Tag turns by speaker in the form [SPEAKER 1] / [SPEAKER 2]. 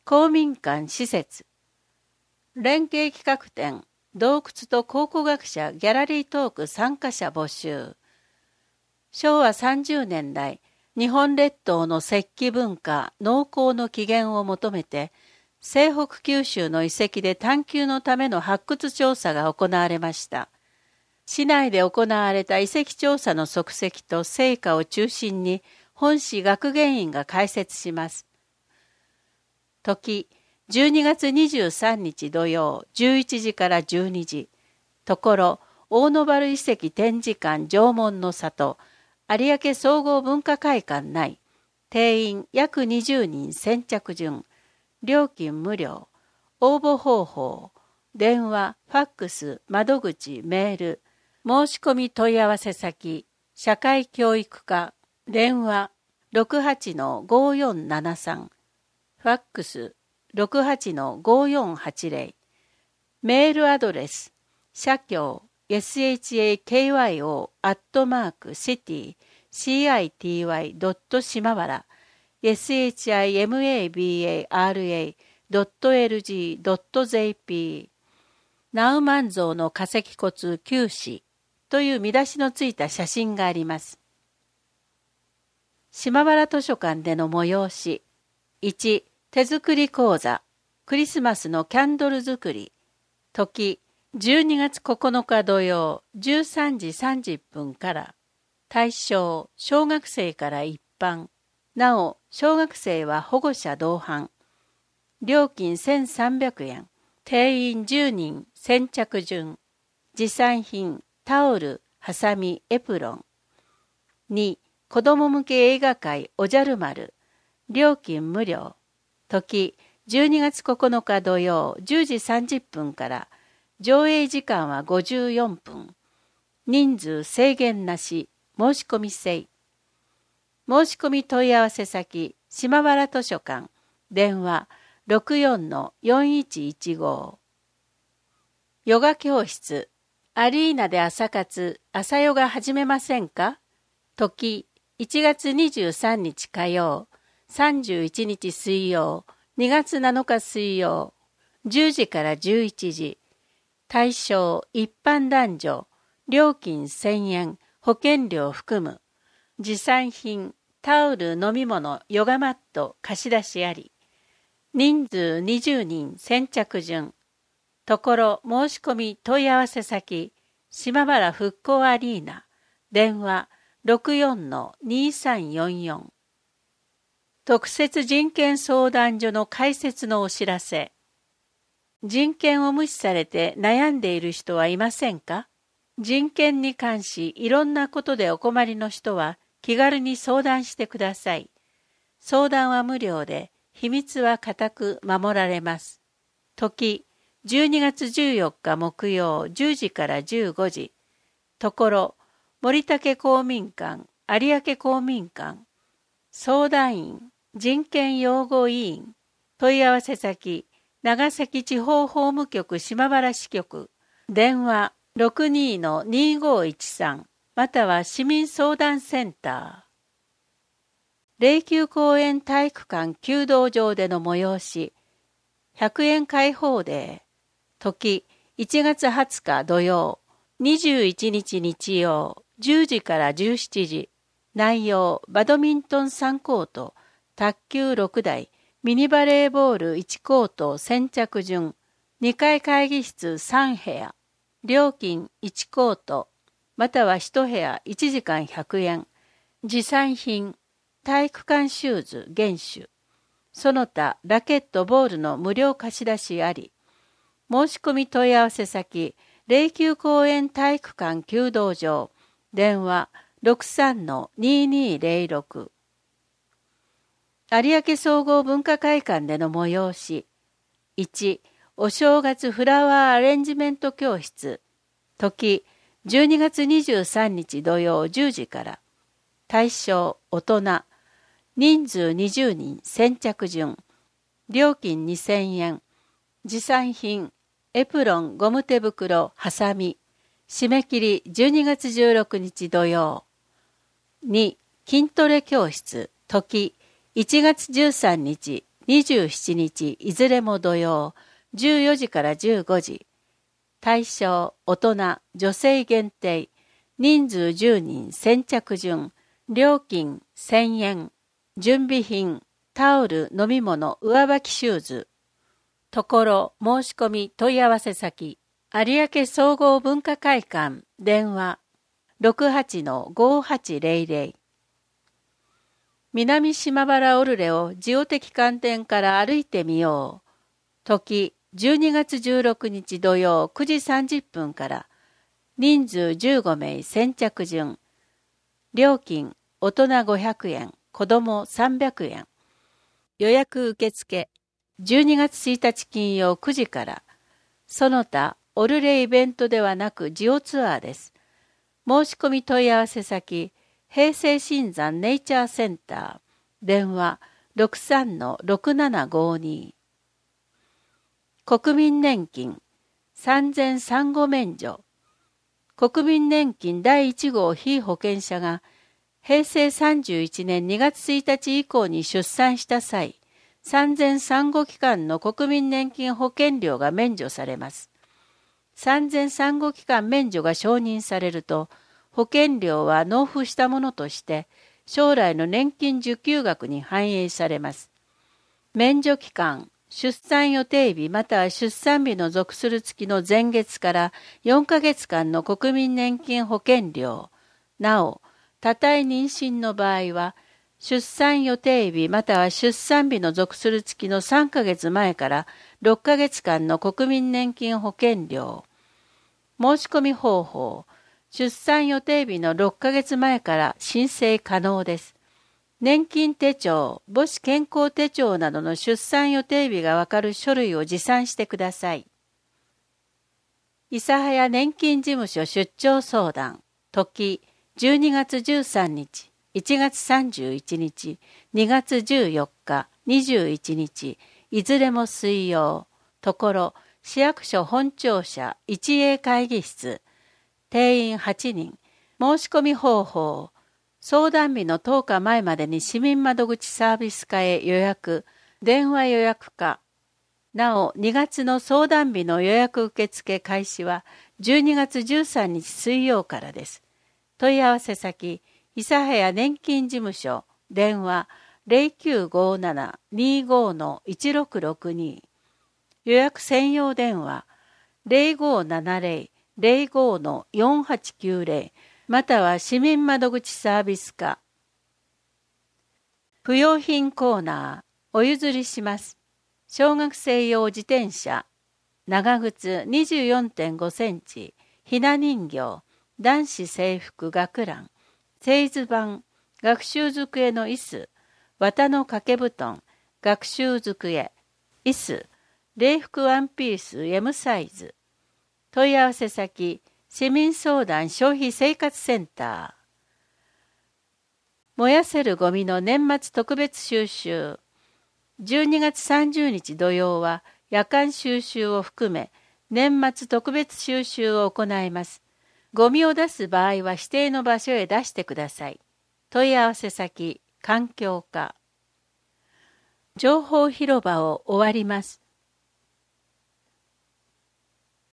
[SPEAKER 1] 公民館施設。連携企画展、洞窟と考古学者ギャラリートーク参加者募集。昭和30年代、日本列島の石器文化、農耕の起源を求めて、西北九州の遺跡で探求のための発掘調査が行われました。市内で行われた遺跡調査の足跡と成果を中心に、本市学芸員が解説します。時、12月23日土曜、11時から12時。ところ、大野原遺跡展示館縄文の里、有明総合文化会館内。定員約20人先着順。料金無料。応募方法。電話、ファックス、窓口、メール。申し込み問い合わせ先。社会教育課。電話 68-5473。ファックス 68-5480。メールアドレス。社協 shakyo@city.shimabara shimabara.lg.jp ナウマンゾウの化石骨9子という見出しのついた写真があります。島原図書館での催し。1、手作り講座。クリスマスのキャンドル作り。時、12月9日土曜、13時30分から。対象、小学生から一般。なお、小学生は保護者同伴。料金1300円。定員10人、先着順。持参品、タオル、ハサミ、エプロン。2、子供向け映画会おじゃる丸。料金無料。時、12月9日土曜10時30分から。上映時間は54分。人数制限なし。申し込み制。申し込み問い合わせ先、島原図書館。電話 64-4115。ヨガ教室。アリーナで朝活、朝ヨガ始めませんか？時、1月23日火曜、31日水曜、2月7日水曜、10時から11時。対象、一般男女、料金1000円、保険料含む。持参品、タオル、飲み物、ヨガマット、貸し出しあり。人数20人、先着順。ところ、申し込み問い合わせ先、島原復興アリーナ。電話、64-2344。特設人権相談所の開設のお知らせ。人権を無視されて悩んでいる人はいませんか？人権に関しいろんなことでお困りの人は気軽に相談してください。相談は無料で、秘密は固く守られます。時、12月14日木曜10時から15時。ところ、森武公民館、有明公民館。相談員、人権擁護委員。問い合わせ先、長崎地方法務局島原支局。電話 62-2513 または市民相談センター。霊柩公園体育館弓道場での催し。100円開放デー。時、1月20日土曜、21日日曜、10時から17時。内容、バドミントン3コート、卓球6台、ミニバレーボール1コート先着順。2階会議室3部屋。料金1コート、または1部屋1時間100円。持参品、体育館シューズ厳守。その他、ラケット、ボールの無料貸し出しあり。申し込み問い合わせ先、霊柩公園体育館弓道場。電話 63-2206。有明総合文化会館での催し。1、お正月フラワーアレンジメント教室。時、12月23日土曜10時から。対象、大人。人数20人、先着順。料金2000円。持参品、エプロン、ゴム手袋、ハサミ。締め切り12月16日土曜。2、筋トレ教室、時、1月13日 27日いずれも土曜、14時から15時。対象、大人、女性限定、人数10人先着順、料金1000円、準備品、タオル、飲み物、上履きシューズ。ところ、申し込み、問い合わせ先、有明総合文化会館、電話、68-5800。南島原オルレをジオ的観点から歩いてみよう。時、12月16日土曜9時30分から、人数15名先着順。料金、大人500円、子供300円。予約受付、12月1日金曜9時から。その他、オルレイベントではなくジオツアーです。申し込み問い合わせ先、平成新山ネイチャーセンター、電話 63-6752。国民年金、3000産後免除。国民年金第1号被保険者が、平成31年2月1日以降に出産した際、3000産後期間の国民年金保険料が免除されます。3000産後期間免除が承認されると、保険料は納付したものとして、将来の年金受給額に反映されます。免除期間、出産予定日または出産日の属する月の前月から4ヶ月間の国民年金保険料。なお、多体妊娠の場合は、出産予定日または出産日の属する月の3ヶ月前から6ヶ月間の国民年金保険料。申し込み方法。出産予定日の6ヶ月前から申請可能です。年金手帳、母子健康手帳などの出産予定日がわかる書類を持参してください。諫早年金事務所出張相談。時、12月13日、1月31日、2月14日、21日、いずれも水曜。ところ、市役所本庁舎 1A 会議室。定員8人。申し込み方法。相談日の10日前までに市民窓口サービス課へ予約、電話予約か。なお、2月の相談日の予約受付開始は12月13日水曜からです。問い合わせ先、諫早年金事務所、電話 0957-25-1662。予約専用電話 0570-05-4890 または市民窓口サービス課。不用品コーナー、お譲りします。小学生用自転車、長靴 24.5 センチ、ひな人形、男子制服学ラン、製図板、学習机の椅子、綿の掛け布団、学習机、椅子、礼服ワンピース M サイズ。問い合わせ先、市民相談消費生活センター。燃やせるゴミの年末特別収集。12月30日土曜は夜間収集を含め年末特別収集を行います。ゴミを出す場合は指定の場所へ出してください。問い合わせ先、環境課。情報広場を終わります。